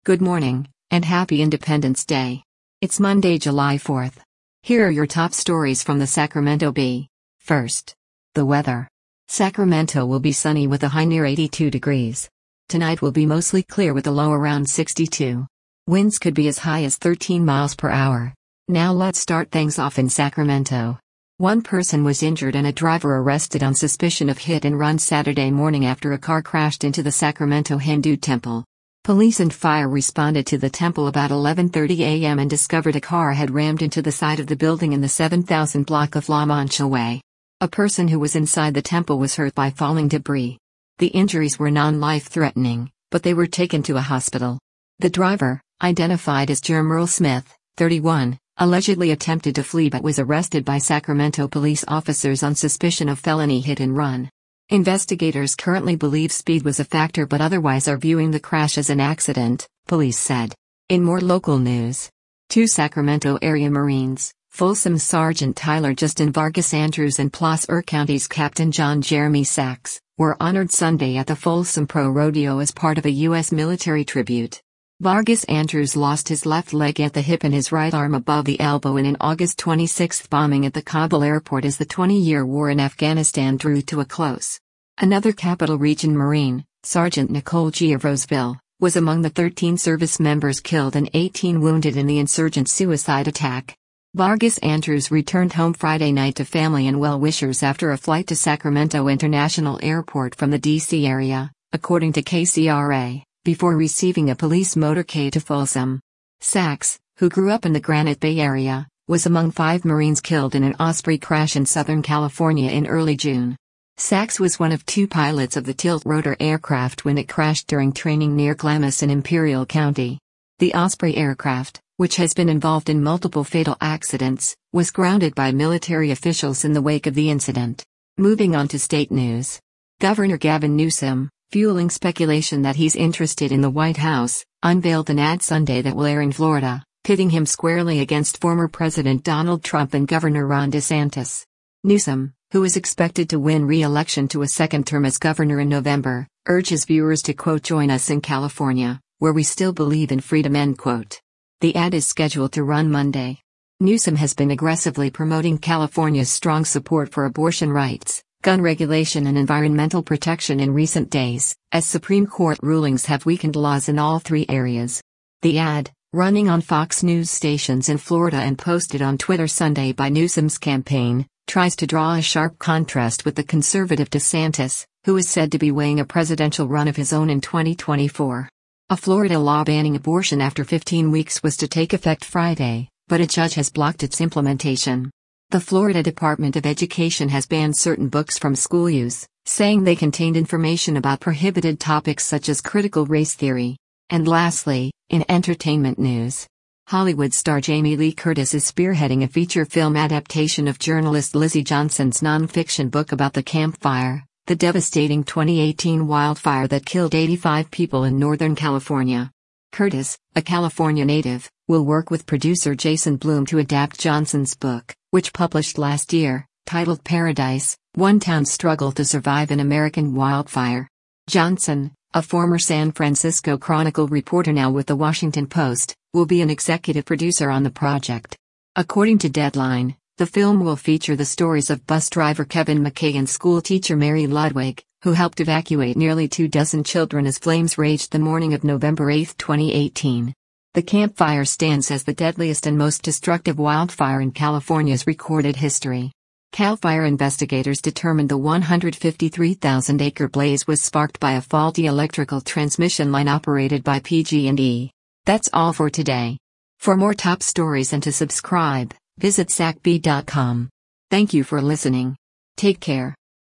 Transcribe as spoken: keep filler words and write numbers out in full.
Good morning, and happy Independence Day. It's Monday, July fourth. Here are your top stories from the Sacramento Bee. First, the weather. Sacramento will be sunny with a high near eighty-two degrees. Tonight will be mostly clear with a low around sixty-two. Winds could be as high as thirteen miles per hour. Now let's start things off in Sacramento. One person was injured and a driver arrested on suspicion of hit and run Saturday morning after a car crashed into the Sacramento Hindu temple. Police and fire responded to the temple about eleven thirty a m and discovered a car had rammed into the side of the building in the seven thousand block of La Mancha Way. A person who was inside the temple was hurt by falling debris. The injuries were non-life-threatening, but they were taken to a hospital. The driver, identified as Jermerl Smith, thirty-one, allegedly attempted to flee but was arrested by Sacramento police officers on suspicion of felony hit and run. Investigators currently believe speed was a factor but otherwise are viewing the crash as an accident, police said. In more local news, two Sacramento area Marines, Folsom Sergeant Tyler Justin Vargas Andrews and Placer County's Captain John Jeremy Sachs, were honored Sunday at the Folsom Pro Rodeo as part of a U S military tribute. Vargas Andrews lost his left leg at the hip and his right arm above the elbow in an August twenty-sixth bombing at the Kabul airport as the twenty-year war in Afghanistan drew to a close. Another Capital Region Marine, Sergeant Nicole G. of Roseville, was among the thirteen service members killed and eighteen wounded in the insurgent suicide attack. Vargas Andrews returned home Friday night to family and well-wishers after a flight to Sacramento International Airport from the D C area, according to K C R A. Before receiving a police motorcade to Folsom. Sachs, who grew up in the Granite Bay area, was among five Marines killed in an Osprey crash in Southern California in early June. Sachs was one of two pilots of the tilt-rotor aircraft when it crashed during training near Glamis in Imperial County. The Osprey aircraft, which has been involved in multiple fatal accidents, was grounded by military officials in the wake of the incident. Moving on to state news. Governor Gavin Newsom, fueling speculation that he's interested in the White House, unveiled an ad Sunday that will air in Florida, pitting him squarely against former President Donald Trump and Governor Ron DeSantis. Newsom, who is expected to win re-election to a second term as governor in November, urges viewers to quote join us in California, where we still believe in freedom end quote. The ad is scheduled to run Monday. Newsom has been aggressively promoting California's strong support for abortion rights, gun regulation and environmental protection in recent days, as Supreme Court rulings have weakened laws in all three areas. The ad, running on Fox News stations in Florida and posted on Twitter Sunday by Newsom's campaign, tries to draw a sharp contrast with the conservative DeSantis, who is said to be weighing a presidential run of his own in twenty twenty-four. A Florida law banning abortion after fifteen weeks was to take effect Friday, but a judge has blocked its implementation. The Florida Department of Education has banned certain books from school use, saying they contained information about prohibited topics such as critical race theory. And lastly, in entertainment news, Hollywood star Jamie Lee Curtis is spearheading a feature film adaptation of journalist Lizzie Johnson's nonfiction book about the Camp Fire, the devastating twenty eighteen wildfire that killed eighty-five people in Northern California. Curtis, a California native, will work with producer Jason Blum to adapt Johnson's book, which published last year, titled Paradise, One Town's Struggle to Survive an American Wildfire. Johnson, a former San Francisco Chronicle reporter now with The Washington Post, will be an executive producer on the project. According to Deadline, the film will feature the stories of bus driver Kevin McKay and schoolteacher Mary Ludwig, who helped evacuate nearly two dozen children as flames raged the morning of November eighth, twenty eighteen. The Camp Fire stands as the deadliest and most destructive wildfire in California's recorded history. CAL FIRE investigators determined the one hundred fifty-three thousand acre blaze was sparked by a faulty electrical transmission line operated by P G and E. That's all for today. For more top stories and to subscribe, visit sac bee dot com. Thank you for listening. Take care.